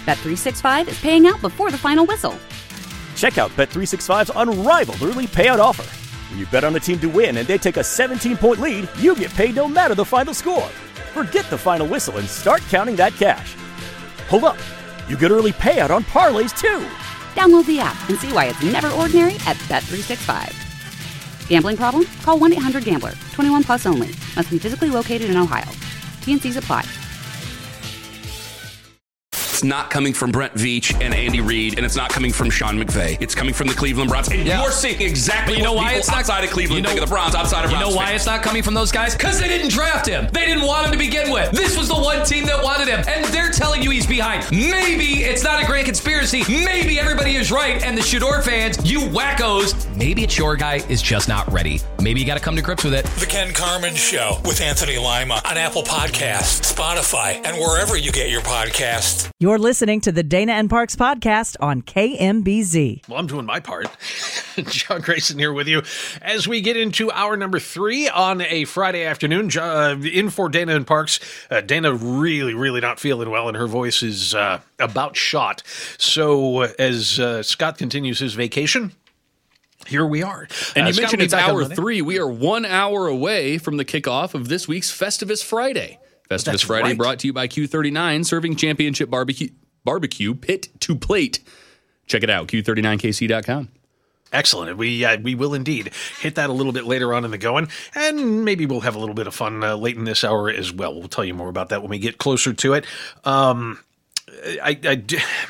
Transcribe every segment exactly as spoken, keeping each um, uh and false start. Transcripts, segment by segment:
Bet three sixty-five is paying out before the final whistle. Check out Bet three sixty-five's unrivaled early payout offer. When you bet on a team to win and they take a seventeen-point lead, you get paid no matter the final score. Forget the final whistle and start counting that cash. Hold up. You get early payout on parlays, too. Download the app and see why it's never ordinary at Bet three sixty-five. Gambling problem? Call one eight hundred gambler. twenty-one plus only. Must be physically located in Ohio. T and Cs apply. It's not coming from Brent Veach and Andy Reid, and it's not coming from Sean McVay. It's coming from the Cleveland Browns. And yeah. you're seeing exactly you know what why people it's not, outside of Cleveland you know, think of the Browns, outside of You Browns know why fans. it's not coming from those guys? Because they didn't draft him. They didn't want him to begin with. This was the one team that wanted him, and they're telling you he's behind. Maybe it's not a great conspiracy. Maybe everybody is right, and the Shador fans, you wackos, maybe it's your guy is just not ready. Maybe you got to come to grips with it. The Ken Carman Show with Anthony Lima on Apple Podcasts, Spotify, and wherever you get your podcasts. You're listening to the Dana and Parks podcast on K M B Z. Well, I'm doing my part. John Grayson here with you as we get into hour number three on a Friday afternoon. Uh, in for Dana and Parks. Uh, Dana really, really not feeling well, and her voice is uh, about shot. So as uh, Scott continues his vacation, here we are. And uh, you Scott mentioned it's hour Monday. three. We are one hour away from the kickoff of this week's Festivus Friday. Festivus That's Friday right. brought to you by Q thirty-nine, serving championship barbecue, barbecue pit to plate. Check it out, Q thirty-nine K C dot com. Excellent. We uh, we will indeed hit that a little bit later on in the going, and maybe we'll have a little bit of fun uh, late in this hour as well. We'll tell you more about that when we get closer to it. Um, I, I,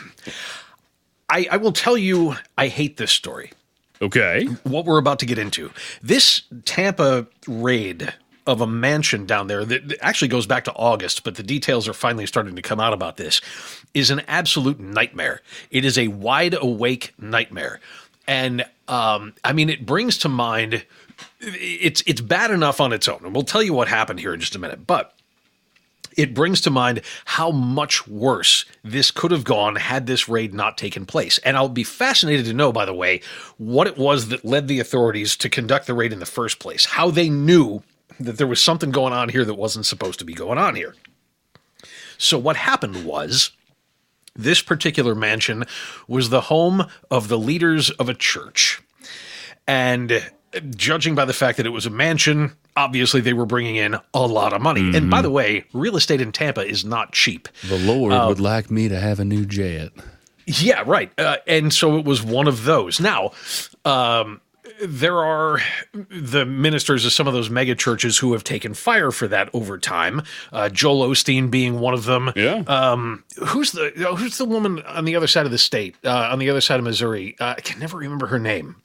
I, I will tell you, I hate this story. Okay. What we're about to get into. This Tampa raid of a mansion down there that actually goes back to August, but the details are finally starting to come out about this, is an absolute nightmare. It is a wide awake nightmare. And um, I mean, it brings to mind, it's it's bad enough on its own. And we'll tell you what happened here in just a minute. But it brings to mind how much worse this could have gone had this raid not taken place. And I'll be fascinated to know, by the way, what it was that led the authorities to conduct the raid in the first place, how they knew that there was something going on here that wasn't supposed to be going on here. So what happened was, this particular mansion was the home of the leaders of a church. And judging by the fact that it was a mansion, obviously they were bringing in a lot of money. Mm-hmm. And by the way, real estate in Tampa is not cheap. The Lord uh, would like me to have a new jet. Yeah, right. Uh, and so it was one of those. Now, um, there are the ministers of some of those mega churches who have taken fire for that over time. Uh, Joel Osteen being one of them. Yeah. Um, who's the who's the woman on the other side of the state, uh, on the other side of Missouri? Uh, I can never remember her name.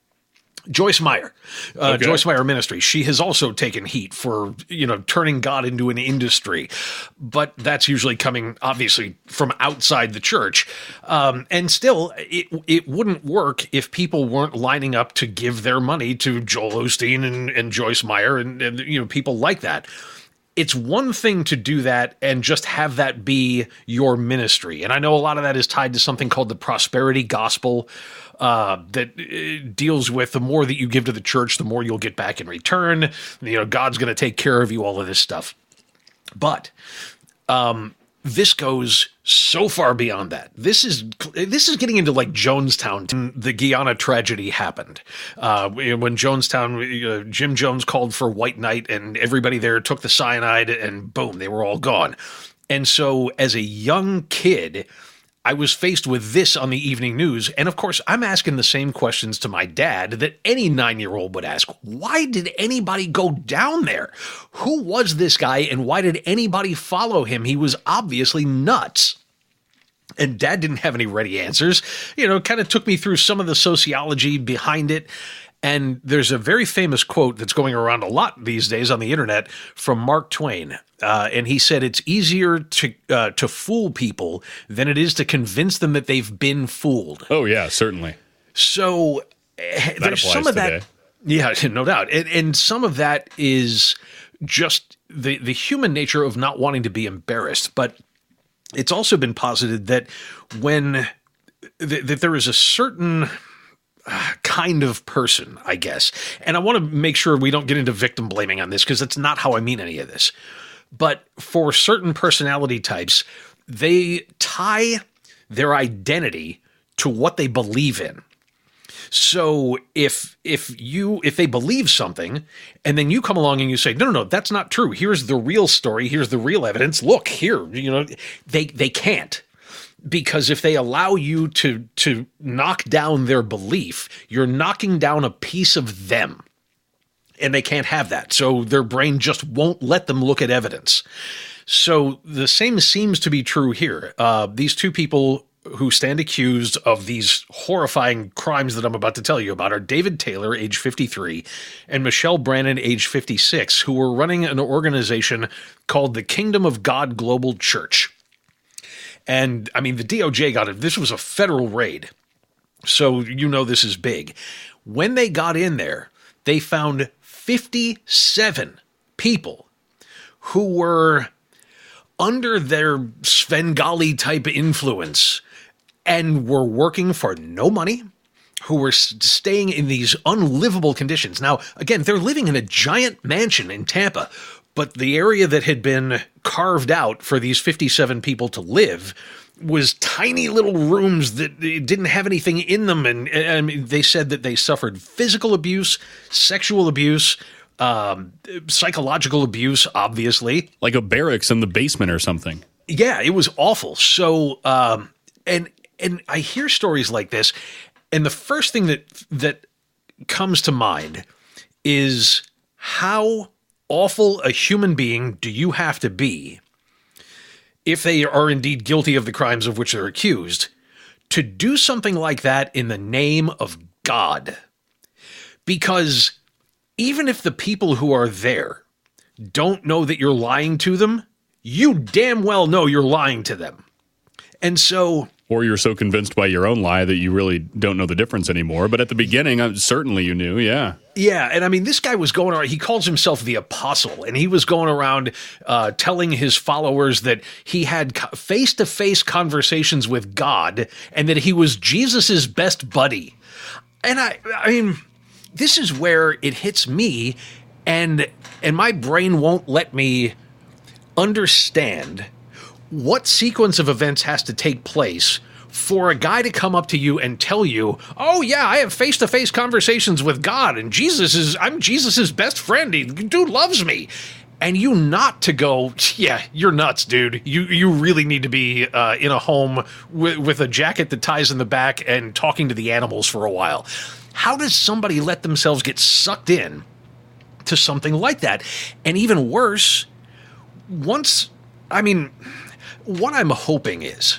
Joyce Meyer, uh, okay. Joyce Meyer Ministry. She has also taken heat for, you know, turning God into an industry, but that's usually coming obviously from outside the church. Um, and still, it it wouldn't work if people weren't lining up to give their money to Joel Osteen and, and Joyce Meyer and, and, you know, people like that. It's one thing to do that and just have that be your ministry. And I know a lot of that is tied to something called the prosperity gospel, uh, that uh, deals with the more that you give to the church, the more you'll get back in return. You know, God's going to take care of you, all of this stuff. But um, this goes so far beyond that. This is this is getting into like Jonestown. The Guyana tragedy happened uh, when Jonestown, uh, Jim Jones called for White Night, and everybody there took the cyanide, and boom, they were all gone. And so, as a young kid, I was faced with this on the evening news. And of course, I'm asking the same questions to my dad that any nine-year-old would ask. Why did anybody go down there? Who was this guy, and why did anybody follow him? He was obviously nuts. And Dad didn't have any ready answers. You know, kind of took me through some of the sociology behind it. And there's a very famous quote that's going around a lot these days on the internet from Mark Twain. Uh, and he said, it's easier to uh, to fool people than it is to convince them that they've been fooled. Oh, yeah, certainly. So uh, there's some of today. that. Yeah, no doubt. And, and some of that is just the, the human nature of not wanting to be embarrassed. But it's also been posited that when th- that there is a certain kind of person, I guess. And I want to make sure we don't get into victim blaming on this, because that's not how I mean any of this. But for certain personality types, they tie their identity to what they believe in. So if if you if they believe something and then you come along and you say, no, no, no, that's not true. Here's the real story. Here's the real evidence. Look here, you know, they they can't. Because if they allow you to to knock down their belief, you're knocking down a piece of them. And they can't have that. So their brain just won't let them look at evidence. So the same seems to be true here. Uh, these two people who stand accused of these horrifying crimes that I'm about to tell you about are David Taylor, age fifty-three, and Michelle Brannon, age fifty-six, who were running an organization called the Kingdom of God Global Church. And, I mean, the D O J got it. This was a federal raid. So you know this is big. When they got in there, they found fifty-seven people who were under their Svengali-type influence and were working for no money, who were staying in these unlivable conditions. Now, again, they're living in a giant mansion in Tampa, but the area that had been carved out for these fifty-seven people to live was tiny little rooms that didn't have anything in them. And, and they said that they suffered physical abuse, sexual abuse, um, psychological abuse, obviously. Like a barracks in the basement or something. Yeah, it was awful. So, um, and and I hear stories like this, and the first thing that that comes to mind is how awful a human being do you have to be, if they are indeed guilty of the crimes of which they're accused, to do something like that in the name of God. Because even if the people who are there don't know that you're lying to them, you damn well know you're lying to them. And so... Or you're so convinced by your own lie that you really don't know the difference anymore. But at the beginning, uh, certainly you knew, yeah. Yeah, and I mean, this guy was going around, he calls himself the apostle, and he was going around uh, telling his followers that he had face-to-face conversations with God and that he was Jesus's best buddy. And I, I mean, this is where it hits me, and and my brain won't let me understand what sequence of events has to take place for a guy to come up to you and tell you, oh yeah, I have face-to-face conversations with God, and Jesus is, I'm Jesus's best friend. He, dude loves me. And you not to go, yeah, you're nuts, dude. You you really need to be uh, in a home with, with a jacket that ties in the back and talking to the animals for a while. How does somebody let themselves get sucked in to something like that? And even worse, once, I mean... What I'm hoping is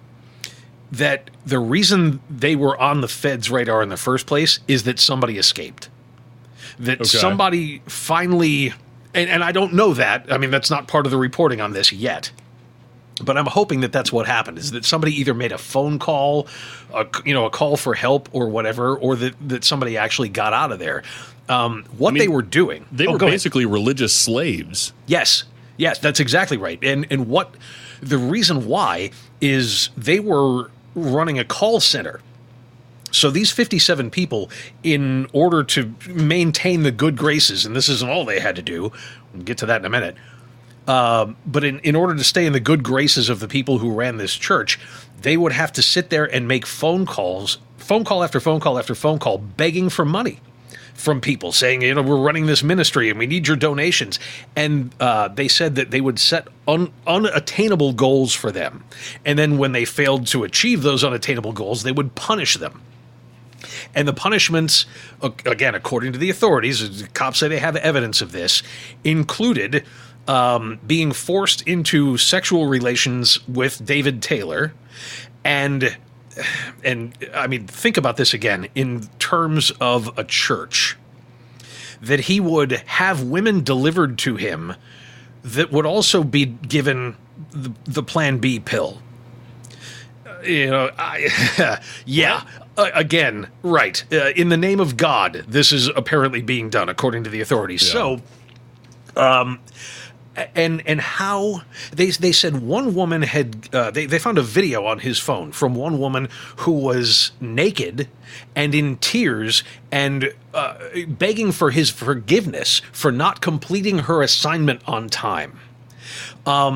that the reason they were on the Fed's radar in the first place is that somebody escaped. That okay. somebody finally, and, and I don't know that. I mean, that's not part of the reporting on this yet. But I'm hoping that that's what happened, is that somebody either made a phone call, a, you know, a call for help or whatever, or that, that somebody actually got out of there. Um, what I mean, they were doing. They oh, were basically ahead. religious slaves. Yes. Yes, that's exactly right. And and what the reason why is they were running a call center. So these fifty-seven people, in order to maintain the good graces, and this isn't all they had to do, we'll get to that in a minute, uh, but in, in order to stay in the good graces of the people who ran this church, they would have to sit there and make phone calls, phone call after phone call after phone call, begging for money from people, saying, you know, we're running this ministry and we need your donations. And uh, they said that they would set un- unattainable goals for them. And then when they failed to achieve those unattainable goals, they would punish them. And the punishments, again, according to the authorities, the cops say they have evidence of this, included um, being forced into sexual relations with David Taylor. And And, I mean, think about this again in terms of a church, that he would have women delivered to him that would also be given the, the Plan B pill. Uh, you know, I, yeah, uh, again, right. Uh, in the name of God, this is apparently being done, according to the authorities. Yeah. So, um... And and how they they said one woman had uh, they they found a video on his phone from one woman who was naked and in tears and uh, begging for his forgiveness for not completing her assignment on time. Um,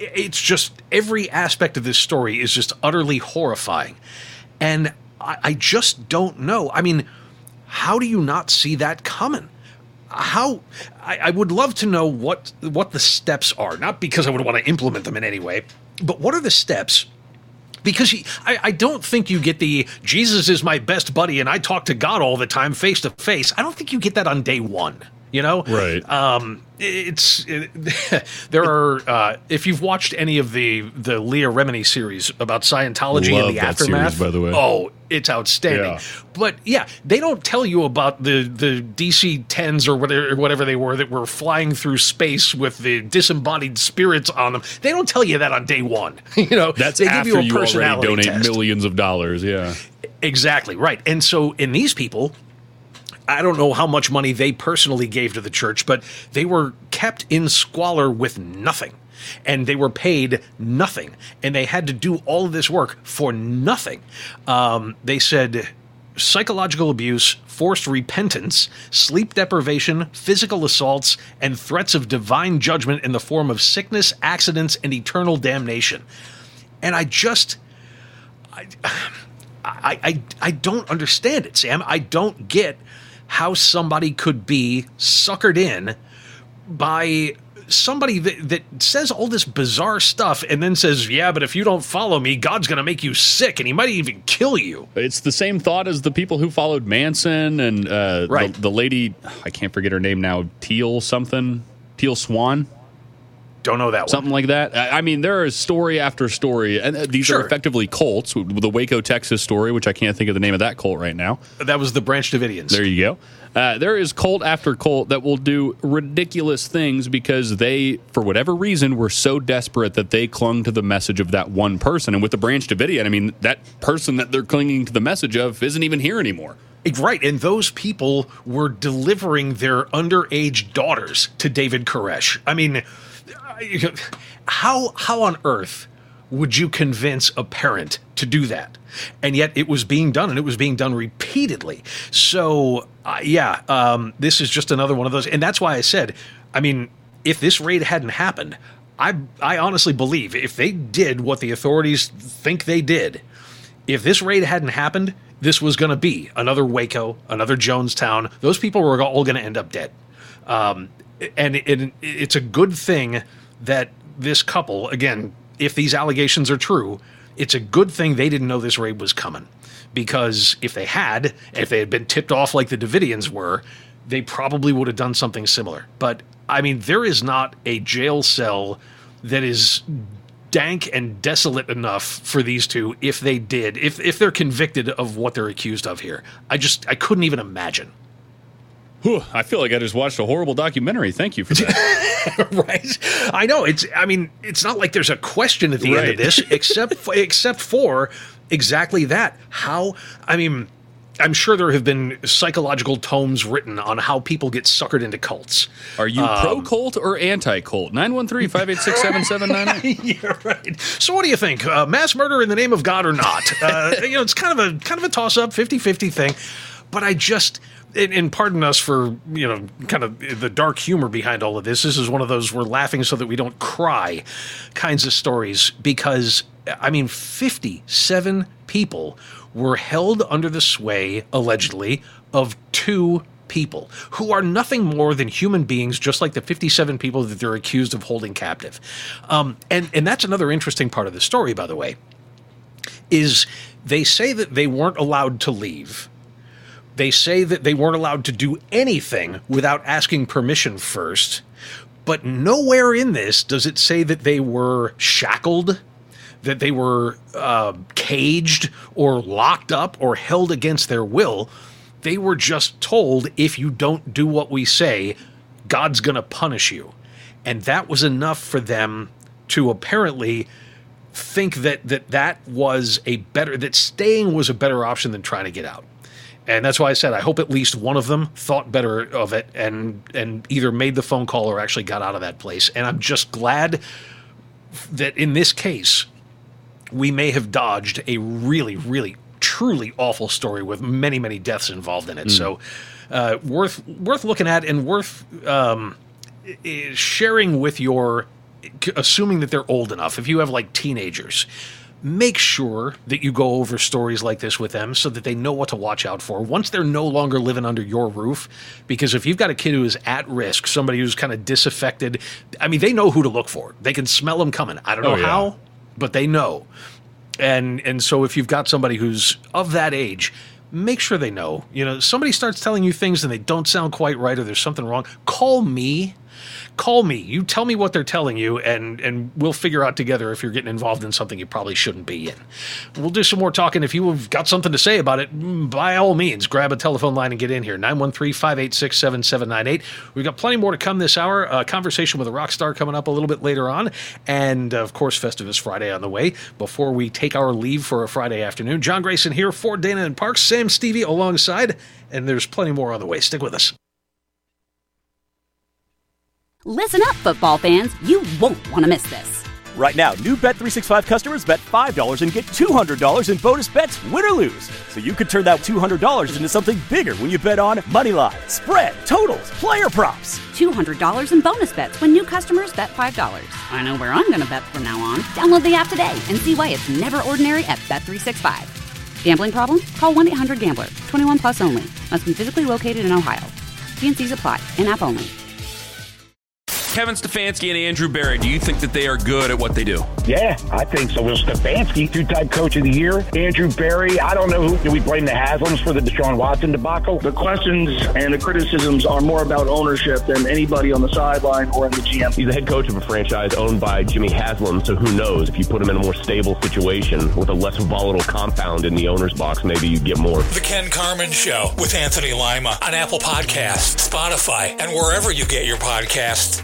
it's just every aspect of this story is just utterly horrifying. And I, I just don't know. I mean, how do you not see that coming? How I, I would love to know what what the steps are, not because I would want to implement them in any way, but what are the steps? Because he, I, I don't think you get the Jesus is my best buddy and I talk to God all the time face to face. I don't think you get that on day one. You know, right? Um, it's it, there are. Uh, if you've watched any of the the Leah Remini series about Scientology Love and the that aftermath, series, by the way. Oh, it's outstanding. Yeah. But yeah, they don't tell you about the the D C tens or whatever whatever they were that were flying through space with the disembodied spirits on them. They don't tell you that on day one. You know, that's they after give you a you already personality donate test. millions of dollars. Yeah, exactly right. And so in these people, I don't know how much money they personally gave to the church, but they were kept in squalor with nothing. And they were paid nothing. And they had to do all of this work for nothing. Um, they said psychological abuse, forced repentance, sleep deprivation, physical assaults, and threats of divine judgment in the form of sickness, accidents, and eternal damnation. And I just... I, I, I, I don't understand it, Sam. I don't get how somebody could be suckered in by somebody that, that says all this bizarre stuff and then says, yeah, but if you don't follow me, God's going to make you sick and he might even kill you. It's the same thought as the people who followed Manson and uh, right. the, the lady, I can't forget her name now, Teal something, Teal Swan. Don't know that one. Something like that. I mean, there is story after story, and these sure. are effectively cults. The Waco, Texas story, which I can't think of the name of that cult right now. That was the Branch Davidians. There you go. Uh, there is cult after cult that will do ridiculous things because they, for whatever reason, were so desperate that they clung to the message of that one person. And with the Branch Davidian, I mean, that person that they're clinging to the message of isn't even here anymore. Right, and those people were delivering their underage daughters to David Koresh. I mean... How how on earth would you convince a parent to do that? And yet it was being done, and it was being done repeatedly. So, uh, yeah, um, this is just another one of those. And that's why I said, I mean, if this raid hadn't happened, I I honestly believe if they did what the authorities think they did, if this raid hadn't happened, this was going to be another Waco, another Jonestown. Those people were all going to end up dead. Um, and it, it's a good thing that this couple, again, if these allegations are true, it's a good thing they didn't know this raid was coming. Because if they had, if they had been tipped off like the Davidians were, they probably would have done something similar. But, I mean, there is not a jail cell that is dank and desolate enough for these two if they did, if if they're convicted of what they're accused of here. I just, I couldn't even imagine. Whew, I feel like I just watched a horrible documentary. Thank you for that. Right. I know. It's, I mean, it's not like there's a question at the right. end of this, except for, except for exactly that. How, I mean, I'm sure there have been psychological tomes written on how people get suckered into cults. Are you um, pro-cult or anti-cult? nine one three, five eight six, seven seven nine eight. Yeah, right. So what do you think? Uh, mass murder in the name of God or not? Uh, you know, it's kind of a kind of a toss-up, fifty-fifty thing. But I just... And, and pardon us for, you know, kind of the dark humor behind all of this. This is one of those we're laughing so that we don't cry kinds of stories because, I mean, fifty-seven people were held under the sway, allegedly, of two people who are nothing more than human beings, just like the fifty-seven people that they're accused of holding captive. Um, and, and that's another interesting part of the story, by the way, is they say that they weren't allowed to leave. They say that they weren't allowed to do anything without asking permission first, but nowhere in this does it say that they were shackled, that they were uh, caged or locked up or held against their will. They were just told, if you don't do what we say, God's going to punish you. And that was enough for them to apparently think that that, that was a better, that staying was a better option than trying to get out. And that's why I said I hope at least one of them thought better of it and and either made the phone call or actually got out of that place. And I'm just glad that in this case, we may have dodged a really, really, truly awful story with many, many deaths involved in it. Mm. So uh, worth worth looking at and worth um, sharing with your assuming that they're old enough, if you have like teenagers, make sure that you go over stories like this with them so that they know what to watch out for once they're no longer living under your roof. Because if you've got a kid who is at risk, somebody who's kind of disaffected, I mean, they know who to look for. They can smell them coming. I don't know oh, yeah. how, but they know. And and so if you've got somebody who's of that age, make sure they know. You know, somebody starts telling you things and they don't sound quite right or there's something wrong, call me. Call me. You tell me what they're telling you, and, and we'll figure out together if you're getting involved in something you probably shouldn't be in. We'll do some more talking. If you've got something to say about it, by all means, grab a telephone line and get in here. nine one three, five eight six, seven seven nine eight. We've got plenty more to come this hour. A conversation with a rock star coming up a little bit later on. And, of course, Festivus Friday on the way. Before we take our leave for a Friday afternoon, John Grayson here for Dana and Parks. Sam Stevie alongside. And there's plenty more on the way. Stick with us. Listen up, football fans. You won't want to miss this. Right now, new Bet three sixty-five customers bet five dollars and get two hundred dollars in bonus bets, win or lose. So you could turn that two hundred dollars into something bigger when you bet on moneyline, spread, totals, player props. two hundred dollars in bonus bets when new customers bet five dollars. I know where I'm going to bet from now on. Download the app today and see why it's never ordinary at Bet three sixty-five. Gambling problem? Call one eight hundred gambler. twenty-one plus only. Must be physically located in Ohio. T N Cs apply. In-app only. Kevin Stefanski and Andrew Berry, do you think that they are good at what they do? Yeah, I think so. Well, Stefanski, two-time coach of the year. Andrew Berry, I don't know who. Do we blame the Haslams for the Deshaun Watson debacle? The questions and the criticisms are more about ownership than anybody on the sideline or in the G M. He's the head coach of a franchise owned by Jimmy Haslam, so who knows? If you put him in a more stable situation with a less volatile compound in the owner's box, maybe you get more. The Ken Carman Show with Anthony Lima on Apple Podcasts, Spotify, and wherever you get your podcasts.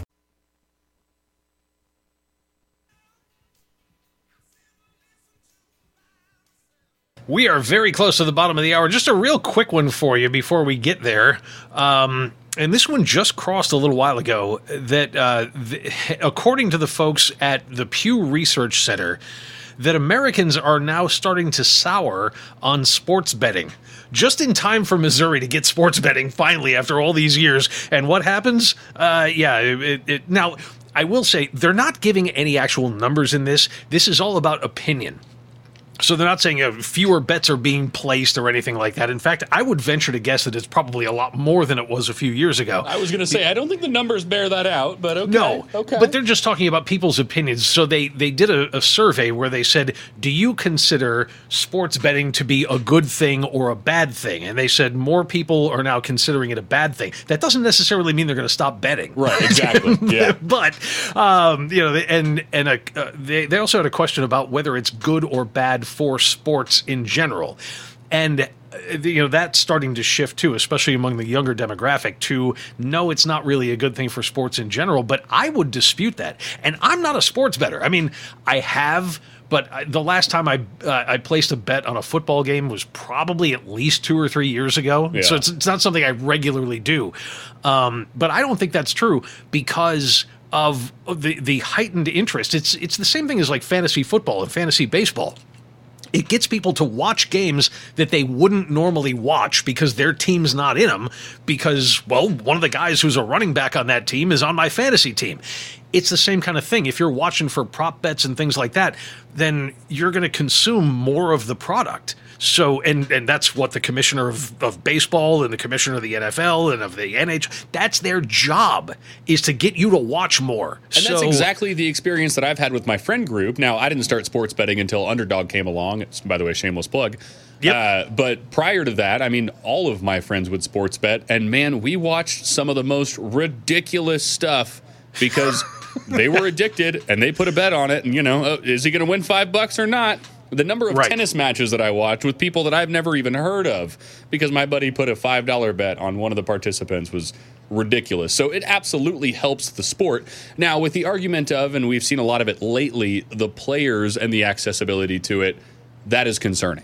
We are very close to the bottom of the hour. Just a real quick one for you before we get there. Um, and this one just crossed a little while ago that uh, the, according to the folks at the Pew Research Center, that Americans are now starting to sour on sports betting. Just in time for Missouri to get sports betting finally after all these years. And what happens? Uh, yeah, it, it, now, I will say they're not giving any actual numbers in this. This is all about opinion. So they're not saying uh, fewer bets are being placed or anything like that. In fact, I would venture to guess that it's probably a lot more than it was a few years ago. I was going to say, I don't think the numbers bear that out, but okay. No, okay. But they're just talking about people's opinions. So they, they did a, a survey where they said, do you consider sports betting to be a good thing or a bad thing? And they said more people are now considering it a bad thing. That doesn't necessarily mean they're going to stop betting. Right, exactly. Yeah. But, um, you know, and, and a, uh, they, they also had a question about whether it's good or bad for sports in general. And uh, you know, that's starting to shift too, especially among the younger demographic, to no, it's not really a good thing for sports in general. But I would dispute that. And I'm not a sports bettor. I mean, I have, but the last time I uh, I placed a bet on a football game was probably at least two or three years ago. Yeah. So it's, it's not something I regularly do. Um, but I don't think that's true because of the the heightened interest. It's it's the same thing as like fantasy football and fantasy baseball. It gets people to watch games that they wouldn't normally watch because their team's not in them because, well, one of the guys who's a running back on that team is on my fantasy team. It's the same kind of thing. If you're watching for prop bets and things like that, then you're going to consume more of the product. So, and and that's what the commissioner of, of baseball and the commissioner of the N F L and of the N H, that's their job, is to get you to watch more. And so, that's exactly the experience that I've had with my friend group. Now, I didn't start sports betting until Underdog came along. It's, by the way, shameless plug. Yep. Uh, but prior to that, I mean, all of my friends would sports bet. And man, we watched some of the most ridiculous stuff because they were addicted and they put a bet on it. And, you know, uh, is he going to win five bucks or not? The number of right. tennis matches that I watched with people that I've never even heard of because my buddy put a five dollar bet on one of the participants was ridiculous. So it absolutely helps the sport. Now, with the argument of, and we've seen a lot of it lately, the players and the accessibility to it, that is concerning.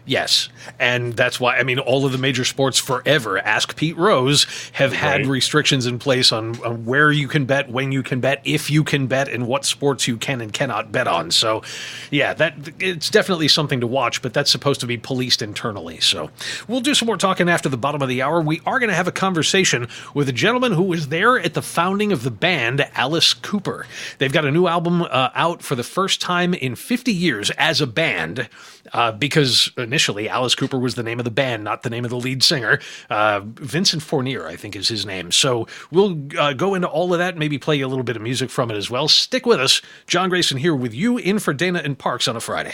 Yes, and that's why, I mean, all of the major sports forever, ask Pete Rose, have had Right. restrictions in place on, on where you can bet, when you can bet, if you can bet, and what sports you can and cannot bet on. So, yeah, that it's definitely something to watch, but that's supposed to be policed internally. So we'll do some more talking after the bottom of the hour. We are going to have a conversation with a gentleman who was there at the founding of the band, Alice Cooper. They've got a new album uh, out for the first time in fifty years as a band, uh, because initially Alice Cooper was the name of the band, not the name of the lead singer. Uh, Vincent Fournier, I think, is his name. So we'll uh, go into all of that, maybe play a little bit of music from it as well. Stick with us. John Grayson here with you, in for Dana and Parks on a Friday.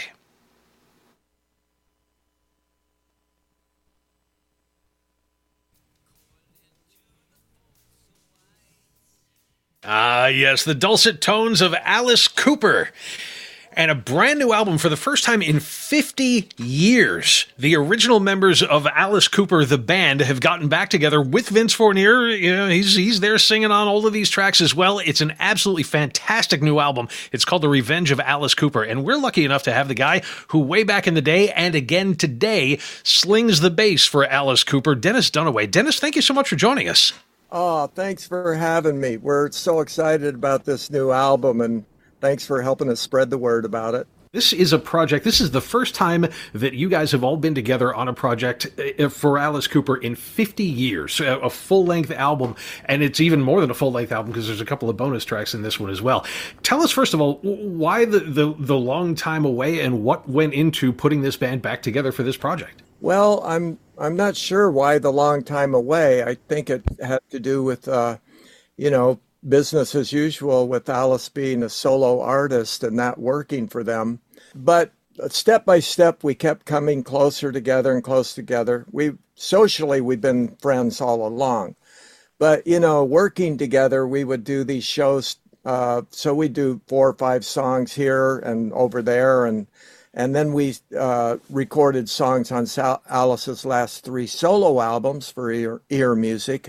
Ah, yes, the dulcet tones of Alice Cooper. And a brand new album for the first time in fifty years. The original members of Alice Cooper, the band, have gotten back together with Vince Fournier. You know, he's he's there singing on all of these tracks as well. It's an absolutely fantastic new album. It's called The Revenge of Alice Cooper. And we're lucky enough to have the guy who way back in the day and again today slings the bass for Alice Cooper, Dennis Dunaway. Dennis, thank you so much for joining us. Oh, thanks for having me. We're so excited about this new album, and thanks for helping us spread the word about it. This is a project, this is the first time that you guys have all been together on a project for Alice Cooper in fifty years, a full-length album, and it's even more than a full-length album because there's a couple of bonus tracks in this one as well. Tell us, first of all, why the, the, the long time away and what went into putting this band back together for this project? Well, I'm I'm not sure why the long time away. I think it had to do with, uh, you know, business as usual with Alice being a solo artist and not working for them. But step by step, we kept coming closer together and close together. We socially, we've been friends all along. But, you know, working together, we would do these shows. Uh, so we do four or five songs here and over there. And and then we uh, recorded songs on Sal- Alice's last three solo albums for ear, ear music.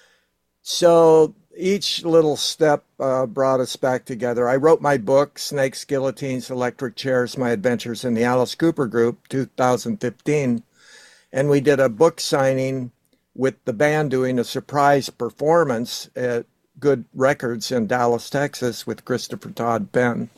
So each little step uh, brought us back together. I wrote my book, Snakes, Guillotines, Electric Chairs, My Adventures in the Alice Cooper Group, two thousand fifteen. And we did a book signing with the band doing a surprise performance at Good Records in Dallas, Texas with Christopher Todd Penn.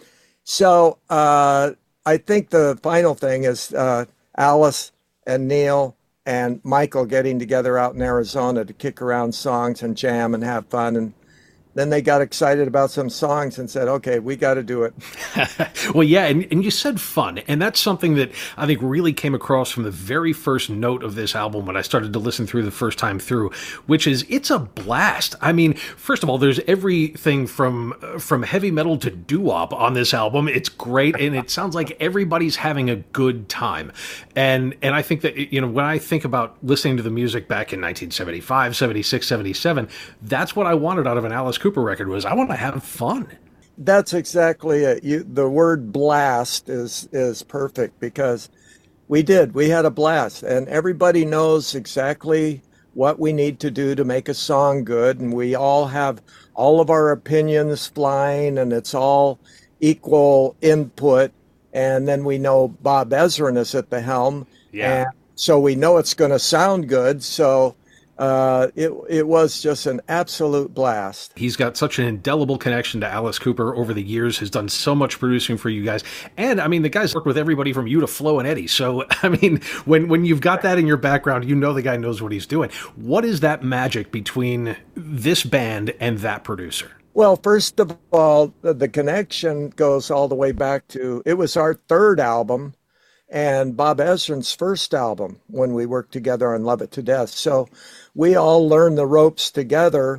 So uh, I think the final thing is uh, Alice and Neil and Michael getting together out in Arizona to kick around songs and jam and have fun. And then they got excited about some songs and said, okay, we got to do it. Well, yeah, and, and you said fun, and that's something that I think really came across from the very first note of this album when I started to listen through the first time through, which is it's a blast. I mean, first of all, there's everything from from heavy metal to doo-wop on this album. It's great, and it sounds like everybody's having a good time. And and I think that, you know, when I think about listening to the music back in nineteen seventy-five, seventy-six, seventy-seven, that's what I wanted out of an Alice Cooper record was I want to have fun. That's exactly it. You, the word blast is is perfect because we did. We had a blast, and everybody knows exactly what we need to do to make a song good, and we all have all of our opinions flying, and it's all equal input. And then we know Bob Ezrin is at the helm, yeah. And so we know it's going to sound good. So Uh, it it was just an absolute blast. He's got such an indelible connection to Alice Cooper over the years, has done so much producing for you guys. And, I mean, the guy's worked with everybody from you to Flo and Eddie. So, I mean, when, when you've got that in your background, you know the guy knows what he's doing. What is that magic between this band and that producer? Well, first of all, the, the connection goes all the way back to, it was our third album and Bob Ezrin's first album when we worked together on Love It to Death. So we all learned the ropes together.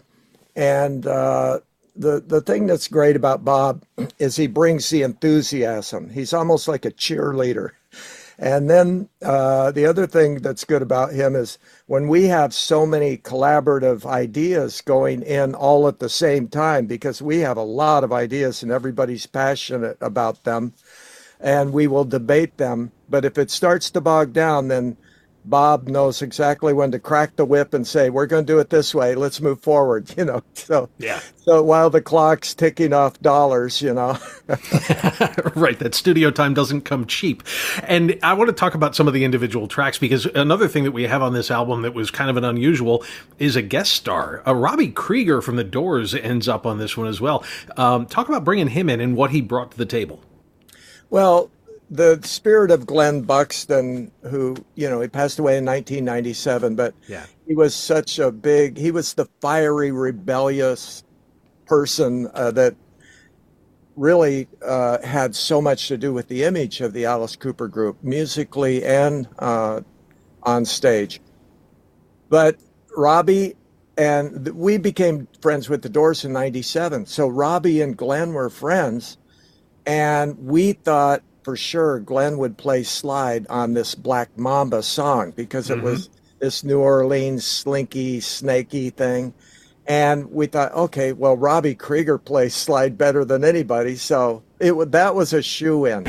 And uh, the, the thing that's great about Bob is he brings the enthusiasm. He's almost like a cheerleader. And then uh, the other thing that's good about him is when we have so many collaborative ideas going in all at the same time, because we have a lot of ideas and everybody's passionate about them, and we will debate them. But if it starts to bog down, then Bob knows exactly when to crack the whip and say, we're going to do it this way. Let's move forward, you know. So, yeah. So while the clock's ticking off dollars, you know. Right. That studio time doesn't come cheap. And I want to talk about some of the individual tracks, because another thing that we have on this album that was kind of an unusual is a guest star. Uh, Robbie Krieger from The Doors ends up on this one as well. Um, talk about bringing him in and what he brought to the table. Well, the spirit of Glenn Buxton, who, you know, he passed away in nineteen ninety-seven, but yeah. he was such a big, he was the fiery, rebellious person uh, that really uh, had so much to do with the image of the Alice Cooper group, musically and uh, on stage. But Robbie, and we became friends with the Doors in ninety-seven. So Robbie and Glenn were friends, and we thought, for sure Glenn would play slide on this Black Mamba song, because it mm-hmm. was this New Orleans slinky, snaky thing. And we thought, okay, well, Robbie Krieger plays slide better than anybody. So it that was a shoo-in.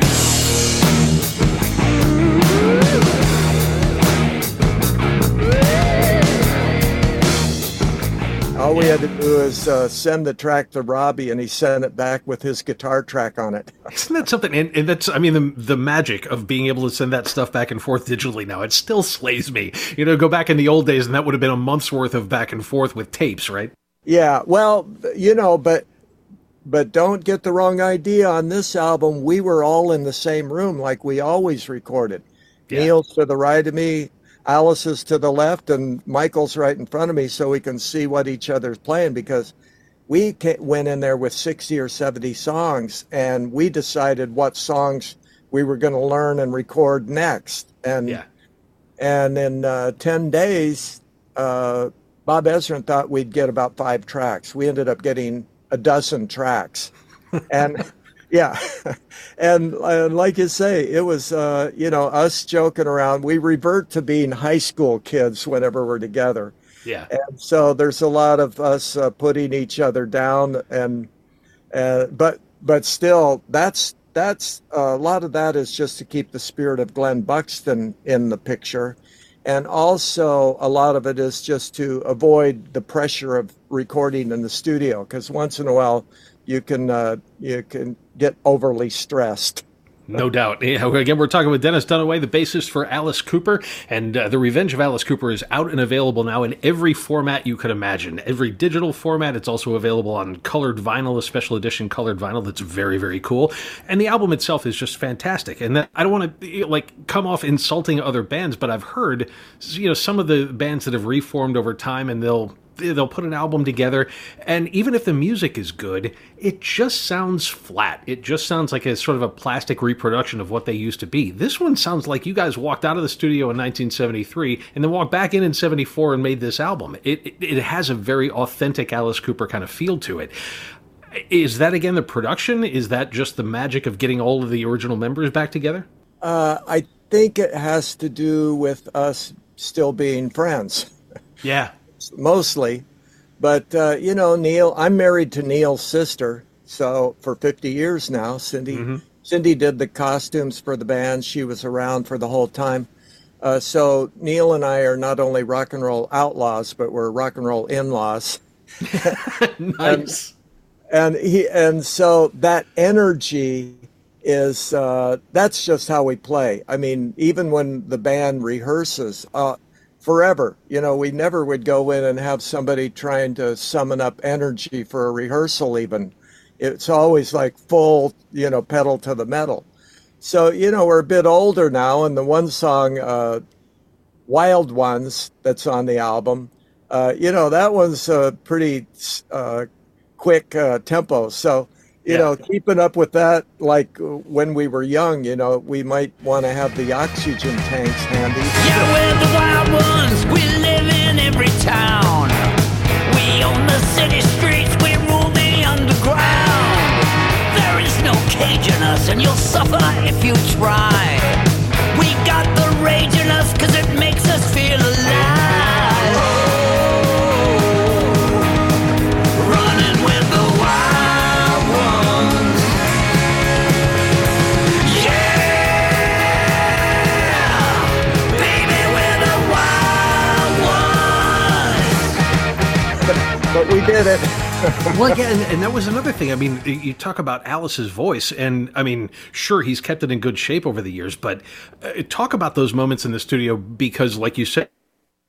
All we had to do is uh, send the track to Robbie, and he sent it back with his guitar track on it. Isn't that something? And, and that's, I mean, the, the magic of being able to send that stuff back and forth digitally now, it still slays me. You know, go back in the old days, and that would have been a month's worth of back and forth with tapes, right? Yeah, well, you know, but but don't get the wrong idea. On this album, we were all in the same room like we always recorded. Yeah. Neil's to the right of me, Alice is to the left, and Michael's right in front of me, so we can see what each other's playing, because we went in there with sixty or seventy songs, and we decided what songs we were going to learn and record next. And yeah. and in uh, ten days, uh, Bob Ezrin thought we'd get about five tracks. We ended up getting a dozen tracks. And yeah, and, and like you say, it was, uh, you know, us joking around. We revert to being high school kids whenever we're together. Yeah. And so there's a lot of us uh, putting each other down, and uh, but but still, that's that's uh, a lot of that is just to keep the spirit of Glenn Buxton in the picture, and also a lot of it is just to avoid the pressure of recording in the studio, because once in a while you can uh, you can get overly stressed. No doubt. Yeah, again, we're talking with Dennis Dunaway, the bassist for Alice Cooper, and uh, The Revenge of Alice Cooper is out and available now in every format you could imagine. Every digital format. It's also available on colored vinyl, a special edition colored vinyl that's very, very cool. And the album itself is just fantastic. And that, I don't want to like come off insulting other bands, but I've heard, you know, some of the bands that have reformed over time, and they'll They'll put an album together, and even if the music is good, it just sounds flat. It just sounds like a sort of a plastic reproduction of what they used to be. This one sounds like you guys walked out of the studio in nineteen seventy-three and then walked back in in seventy-four and made this album. It, it, it has a very authentic Alice Cooper kind of feel to it. Is that, again, the production? Is that just the magic of getting all of the original members back together? Uh, I think it has to do with us still being friends. Yeah. Mostly. But, uh, you know, Neil, I'm married to Neil's sister, so for fifty years now. Cindy mm-hmm. Cindy did the costumes for the band. She was around for the whole time. Uh, so Neil and I are not only rock and roll outlaws, but we're rock and roll in-laws. Nice. And, and, he, and so that energy is, uh, that's just how we play. I mean, even when the band rehearses, uh, forever. You know, we never would go in and have somebody trying to summon up energy for a rehearsal even. It's always like full, you know, pedal to the metal. So, you know, we're a bit older now, and the one song, uh, Wild Ones, that's on the album, uh, you know, that one's a pretty uh, quick uh, tempo. So, you yeah. know, keeping up with that, like when we were young, you know, we might want to have the oxygen tanks handy. Yeah, we're the wild ones. We live in every town. We own the city streets. We rule the underground. There is no cage in us, and you'll suffer if you try. We got the rage in us, cause it makes us feel alive. Running with the wild ones. Yeah, baby, we're the but we did it. Well, yeah, and, and that was another thing. I mean, you talk about Alice's voice, and I mean, sure, he's kept it in good shape over the years, but uh, talk about those moments in the studio because, like you said,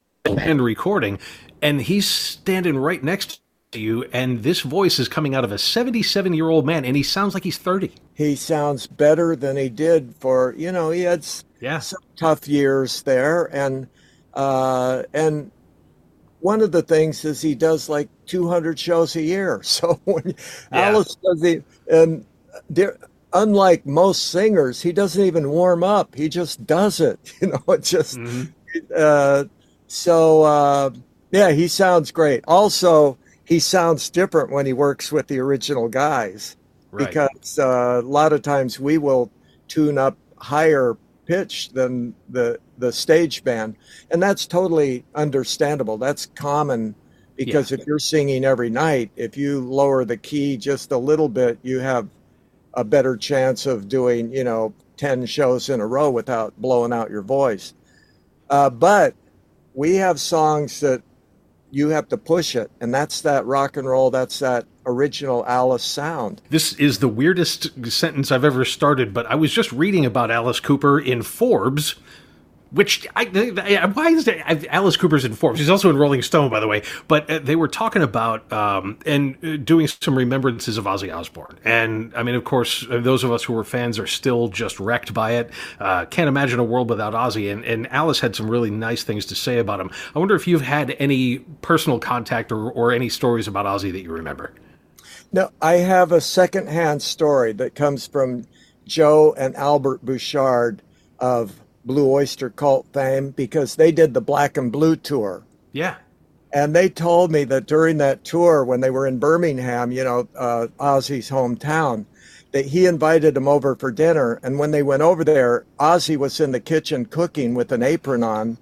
and recording, and he's standing right next to you, and this voice is coming out of a seventy-seven-year-old man, and he sounds like he's thirty. He sounds better than he did for, you know, he had yeah. some tough years there, and uh, and one of the things is he does like two hundred shows a year. So when yeah. Alice does the, and there, unlike most singers, he doesn't even warm up. He just does it. You know, it just, mm-hmm. uh, so uh, yeah, he sounds great. Also, he sounds different when he works with the original guys, right. because uh, a lot of times we will tune up higher pitch than the the stage band, and that's totally understandable. That's common because yeah. if you're singing every night, if you lower the key just a little bit, you have a better chance of doing, you know, ten shows in a row without blowing out your voice. Uh, but we have songs that you have to push it, and that's that rock and roll, that's that original Alice sound. This is the weirdest sentence I've ever started, but I was just reading about Alice Cooper in Forbes, which, I, I, why is that? Alice Cooper's in Forbes. He's also in Rolling Stone, by the way, but they were talking about um, and doing some remembrances of Ozzy Osbourne. And, I mean, of course, those of us who were fans are still just wrecked by it. Uh, can't imagine a world without Ozzy, and, and Alice had some really nice things to say about him. I wonder if you've had any personal contact or, or any stories about Ozzy that you remember. No, I have a secondhand story that comes from Joe and Albert Bouchard of Blue Oyster Cult fame, because they did the Black and Blue tour. Yeah. And they told me that during that tour, when they were in Birmingham, you know, uh, Ozzy's hometown, that he invited them over for dinner. And when they went over there, Ozzy was in the kitchen cooking with an apron on.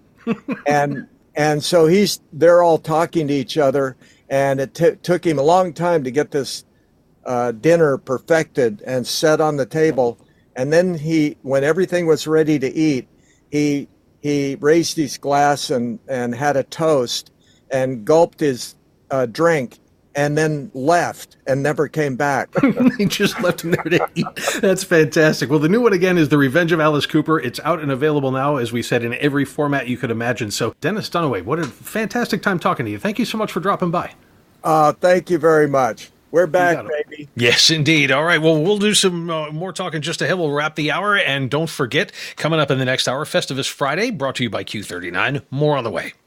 and and so he's they're all talking to each other. And it t- took him a long time to get this uh, dinner perfected and set on the table. And then he, when everything was ready to eat, he he raised his glass and, and had a toast and gulped his uh, drink and then left and never came back. He just left him there to eat. That's fantastic. Well, the new one again is The Revenge of Alice Cooper. It's out and available now, as we said, in every format you could imagine. So, Dennis Dunaway, what a fantastic time talking to you. Thank you so much for dropping by. Uh, thank you very much. We're back, baby. Yes, indeed. All right. Well, we'll do some uh, more talking just ahead. We'll wrap the hour. And don't forget, coming up in the next hour, Festivus Friday, brought to you by Q thirty-nine. More on the way.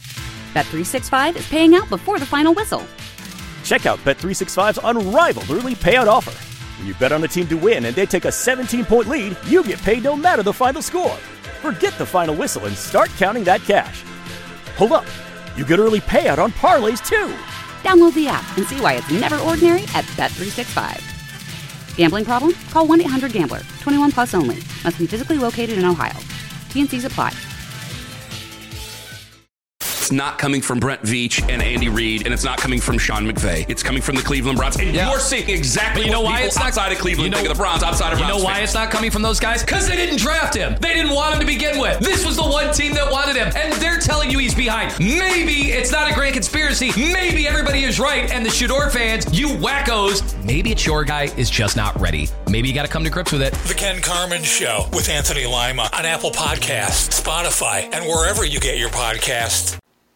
Bet three sixty-five is paying out before the final whistle. Check out Bet three sixty-five's unrivaled early payout offer. When you bet on a team to win and they take a seventeen-point lead, you get paid no matter the final score. Forget the final whistle and start counting that cash. Hold up. You get early payout on parlays, too. Download the app and see why it's never ordinary at Bet three sixty-five. Gambling problem? Call one eight hundred gambler. twenty-one plus only. Must be physically located in Ohio. T N Cs apply. It's not coming from Brent Veach and Andy Reid, and it's not coming from Sean McVay. It's coming from the Cleveland Browns. And yeah. you're seeing exactly you know what why it's outside not, of Cleveland you know, think of the Browns, outside of You Browns know why fans. it's not coming from those guys? Because they didn't draft him. They didn't want him to begin with. This was the one team that wanted him, and they're telling you he's behind. Maybe it's not a grand conspiracy. Maybe everybody is right, and the Shador fans, you wackos, maybe it's your guy is just not ready. Maybe you got to come to grips with it. The Ken Carman Show with Anthony Lima on Apple Podcasts, Spotify, and wherever you get your podcasts.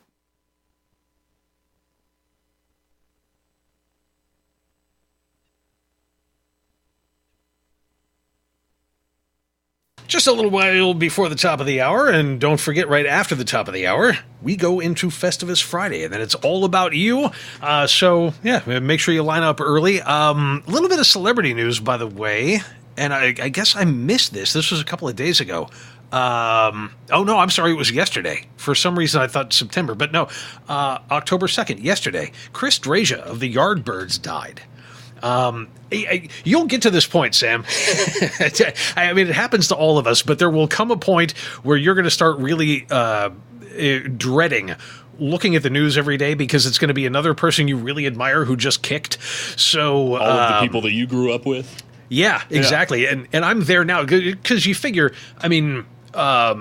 Just a little while before the top of the hour, and don't forget, right after the top of the hour, we go into Festivus Friday, and then it's all about you. Uh, so, yeah, make sure you line up early. Um, a little bit of celebrity news, by the way, and I, I guess I missed this. This was a couple of days ago. Um, oh, no, I'm sorry, it was yesterday. For some reason, I thought September, but no, uh, October second, yesterday, Chris Drasia of the Yardbirds died. Um, I, I, you'll get to this point, Sam. I mean, it happens to all of us, but there will come a point where you're going to start really uh, uh, dreading looking at the news every day because it's going to be another person you really admire who just kicked. So all of the um, people that you grew up with. Yeah, exactly. Yeah. And and I'm there now because you figure, I mean, um,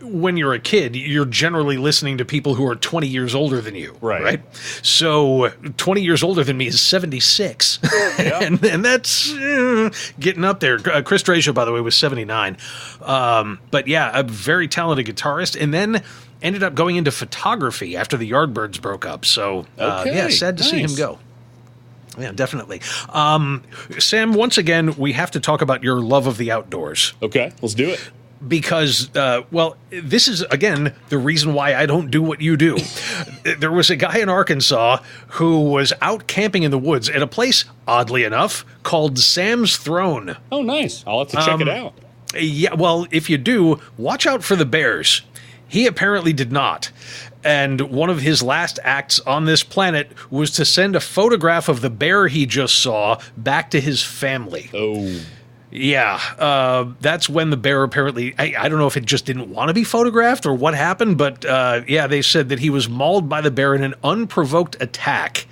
when you're a kid, you're generally listening to people who are twenty years older than you. Right. Right. So twenty years older than me is seventy-six. Yeah. and, and that's uh, getting up there. Uh, Chris Dracia, by the way, was seventy-nine. Um, but yeah, a very talented guitarist. And then ended up going into photography after the Yardbirds broke up. So uh, Okay, yeah, sad to see him nice. go. Yeah, definitely. Um, Sam, once again, we have to talk about your love of the outdoors. Okay, let's do it. Because, uh, well, this is, again, the reason why I don't do what you do. There was a guy in Arkansas who was out camping in the woods at a place, oddly enough, called Sam's Throne. Oh, nice. I'll have to check Um, it out. Yeah, well, if you do, watch out for the bears. He apparently did not. And one of his last acts on this planet was to send a photograph of the bear he just saw back to his family. Oh. Yeah, uh, that's when the bear apparently, I, I don't know if it just didn't want to be photographed or what happened, but uh, yeah, they said that he was mauled by the bear in an unprovoked attack.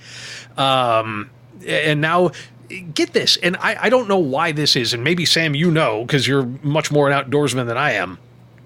Um, and now, get this, and I, I don't know why this is, and maybe Sam, you know, because you're much more an outdoorsman than I am.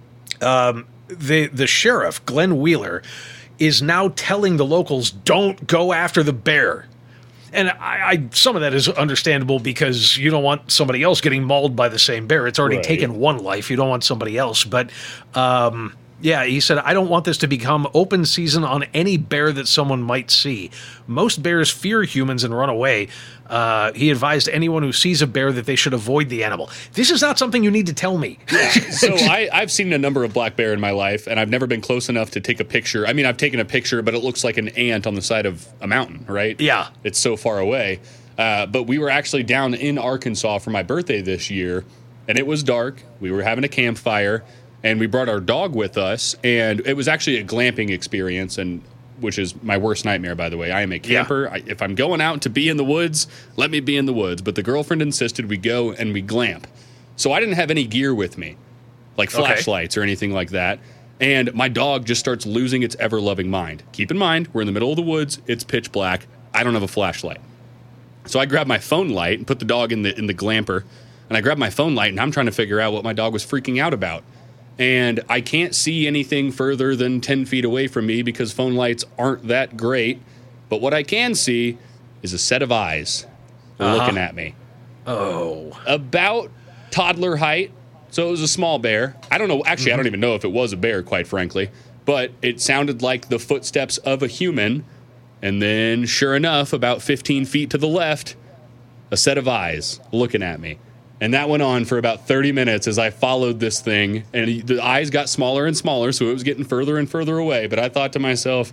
Um, the, the sheriff, Glenn Wheeler, is now telling the locals, don't go after the bear. And I, I, some of that is understandable because you don't want somebody else getting mauled by the same bear. It's already Right. taken one life. You don't want somebody else. But um, yeah, he said, I don't want this to become open season on any bear that someone might see. Most bears fear humans and run away. Uh, he advised anyone who sees a bear that they should avoid the animal. This is not something you need to tell me. So I, I've seen a number of black bear in my life, and I've never been close enough to take a picture. I mean, I've taken a picture, but it looks like an ant on the side of a mountain, right? Yeah. It's so far away. Uh, but we were actually down in Arkansas for my birthday this year, and it was dark. We were having a campfire, and we brought our dog with us, and it was actually a glamping experience, and which is my worst nightmare, by the way. I am a camper. I, if I'm going out to be in the woods, let me be in the woods. But the girlfriend insisted we go and we glamp. So I didn't have any gear with me, like Okay. flashlights or anything like that. And my dog just starts losing its ever-loving mind. Keep in mind, we're in the middle of the woods. It's pitch black. I don't have a flashlight. So I grabbed my phone light and put the dog in the in the glamper. And I grabbed my phone light, and I'm trying to figure out what my dog was freaking out about. And I can't see anything further than ten feet away from me because phone lights aren't that great. But what I can see is a set of eyes Uh-huh. looking at me. Oh. About toddler height. So it was a small bear. I don't know. Actually, I don't even know if it was a bear, quite frankly. But it sounded like the footsteps of a human. And then, sure enough, about fifteen feet to the left, a set of eyes looking at me. And that went on for about thirty minutes as I followed this thing. And the eyes got smaller and smaller, so it was getting further and further away. But I thought to myself,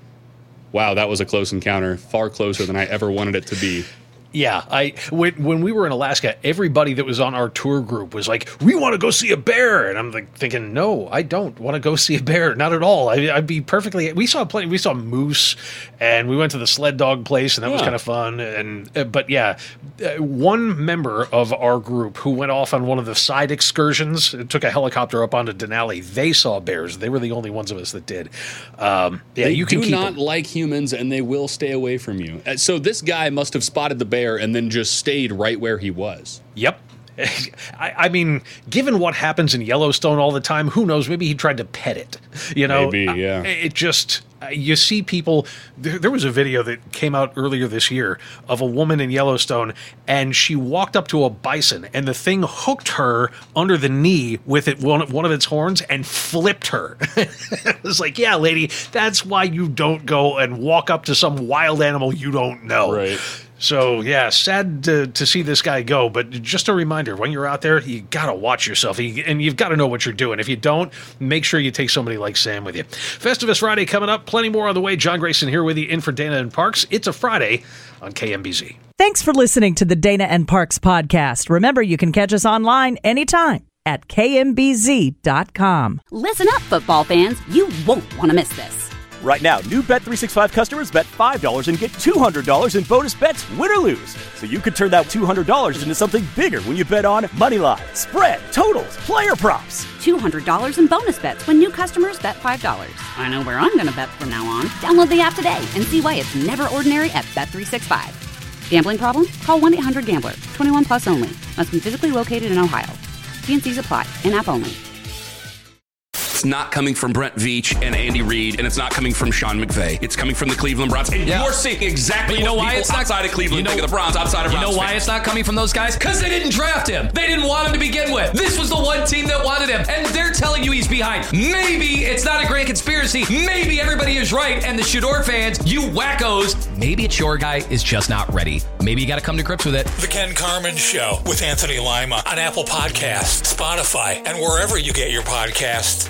wow, that was a close encounter, far closer than I ever wanted it to be. Yeah, I when, when we were in Alaska, everybody that was on our tour group was like, "We want to go see a bear," and I'm like thinking, "No, I don't want to go see a bear, not at all." I, I'd be perfectly. We saw plenty. We saw moose, and we went to the sled dog place, and that was Yeah. kind of fun. And uh, but yeah, uh, one member of our group who went off on one of the side excursions, uh, took a helicopter up onto Denali. They saw bears. They were the only ones of us that did. Um, yeah, They you can do keep not 'em. like humans, and they will stay away from you. Uh, So this guy must have spotted the bear and then just stayed right where he was. Yep. I, I mean, given what happens in Yellowstone all the time, who knows? Maybe he tried to pet it. You know, Maybe, yeah. I- It just, you see people. There, there was a video that came out earlier this year of a woman in Yellowstone, and she walked up to a bison, and the thing hooked her under the knee with it one, one of its horns and flipped her. It was like, yeah, lady, that's why you don't go and walk up to some wild animal you don't know. Right. So, yeah, sad to, to see this guy go, but just a reminder, when you're out there, you got to watch yourself, You- and you've got to know what you're doing. If you don't, make sure you take somebody like Sam with you. Festivus Friday coming up, plenty more on the way. John Grayson here with you, in for Dana and Parks. It's a Friday on K M B Z. Thanks for listening to the Dana and Parks podcast. Remember, you can catch us online anytime at K M B Z dot com. Listen up, football fans. You won't want to miss this. Right now, new Bet three sixty-five customers bet five dollars and get two hundred dollars in bonus bets, win or lose. So you could turn that two hundred dollars into something bigger when you bet on money line, spread, totals, player props. two hundred dollars in bonus bets when new customers bet five dollars. I know where I'm going to bet from now on. Download the app today and see why it's never ordinary at Bet three sixty-five. Gambling problem? Call one eight hundred gambler. twenty-one plus only. Must be physically located in Ohio. T and C's apply. In-app only. it's not coming from Brent Veach and Andy Reid, and it's not coming from Sean McVay. It's coming from the Cleveland Browns. And yeah. you're seeing exactly you know what why people it's not, outside of Cleveland you know, think of the Browns, outside of You Browns know why fans. it's not coming from those guys? Because they didn't draft him. They didn't want him to begin with. This was the one team that wanted him, and they're telling you he's behind. Maybe it's not a grand conspiracy. Maybe everybody is right, and the Shador fans, you wackos, maybe it's your guy is just not ready. Maybe you got to come to grips with it. The Ken Carman Show with Anthony Lima on Apple Podcasts, Spotify, and wherever you get your podcasts.